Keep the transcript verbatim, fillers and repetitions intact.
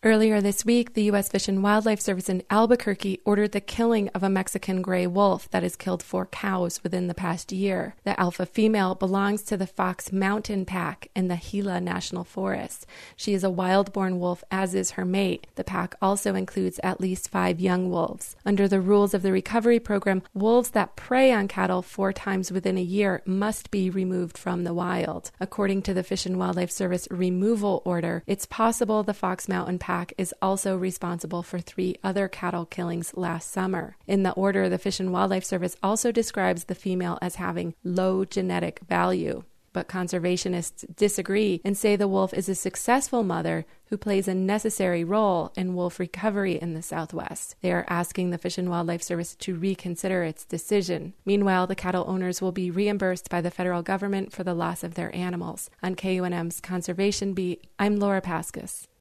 Earlier this week, the U S Fish and Wildlife Service in Albuquerque ordered the killing of a Mexican gray wolf that has killed four cows within the past year. The alpha female belongs to the Fox Mountain pack in the Gila National Forest. She is a wild-born wolf, as is her mate. The pack also includes at least five young wolves. Under the rules of the recovery program, wolves that prey on cattle four times within a year must be removed from the wild. According to the Fish and Wildlife Service removal order, it's possible the Fox Mountain pack is also responsible for three other cattle killings last summer. In the order, the Fish and Wildlife Service also describes the female as having low genetic value. But conservationists disagree and say the wolf is a successful mother who plays a necessary role in wolf recovery in the Southwest. They are asking the Fish and Wildlife Service to reconsider its decision. Meanwhile, the cattle owners will be reimbursed by the federal government for the loss of their animals. On K U N M's Conservation Beat, I'm Laura Paskus.